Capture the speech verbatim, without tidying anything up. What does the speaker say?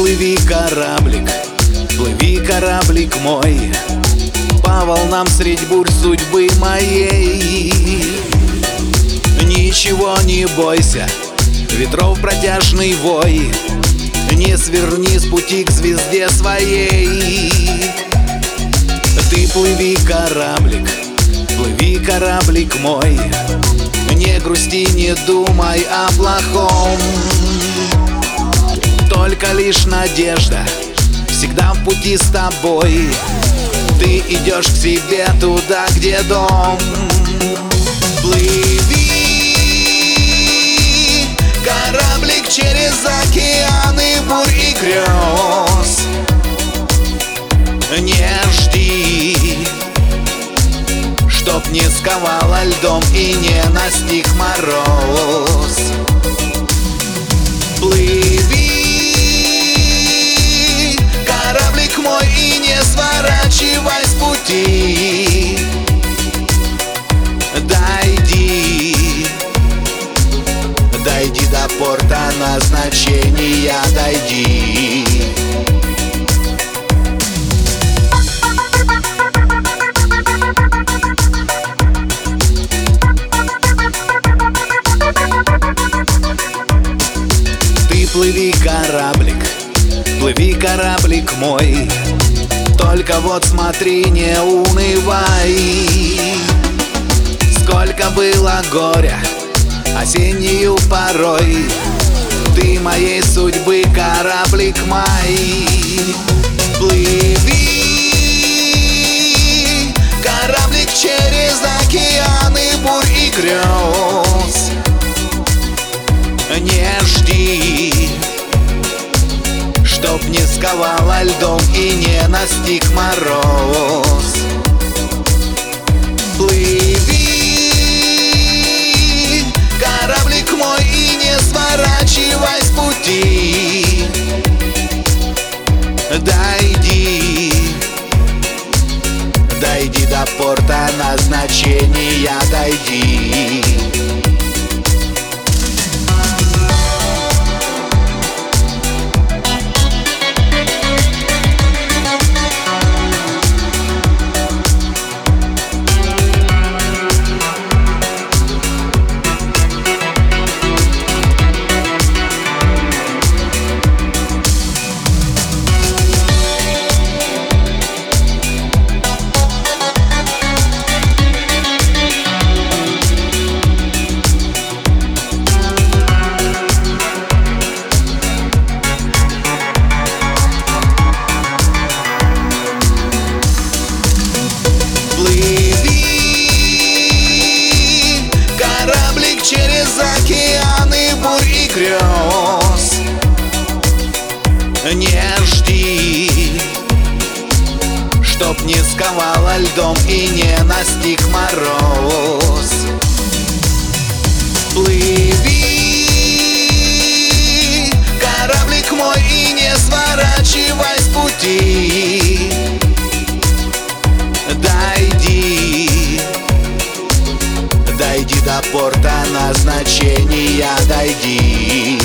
плыви, кораблик, плыви, кораблик мой, по волнам средь бурь судьбы моей. Ничего не бойся, ветров протяжный вой, не сверни с пути к звезде своей. Ты плыви, кораблик, плыви, кораблик мой, не грусти, не думай о плохом. Только лишь надежда всегда в пути с тобой. Ты идешь к себе туда, где дом. Плыви, кораблик, через океаны бурь и грез. Не жди, чтоб не сковало льдом и не настиг мороз. Плыви, кораблик мой, и не сворачивай с пути. Дойди, дойди до порта назначения, дойди. Плыви, кораблик, плыви, кораблик мой, только вот смотри, не унывай. Сколько было горя осеннюю порой, ты моей судьбы кораблик мой. Плыви, кораблик, через океаны бурь и грез. Не жди, чтоб не сковало льдом и не настиг мороз. Плыви, кораблик мой, и не сворачивай с пути. Дойди, дойди до порта назначения, дойди. Через океаны бурь и грез. Не жди, чтоб не сковало льдом и не настиг мороз. Плыви, кораблик мой, и не сворачивай с пути. Дойди, дойди до порта назначения, дойди.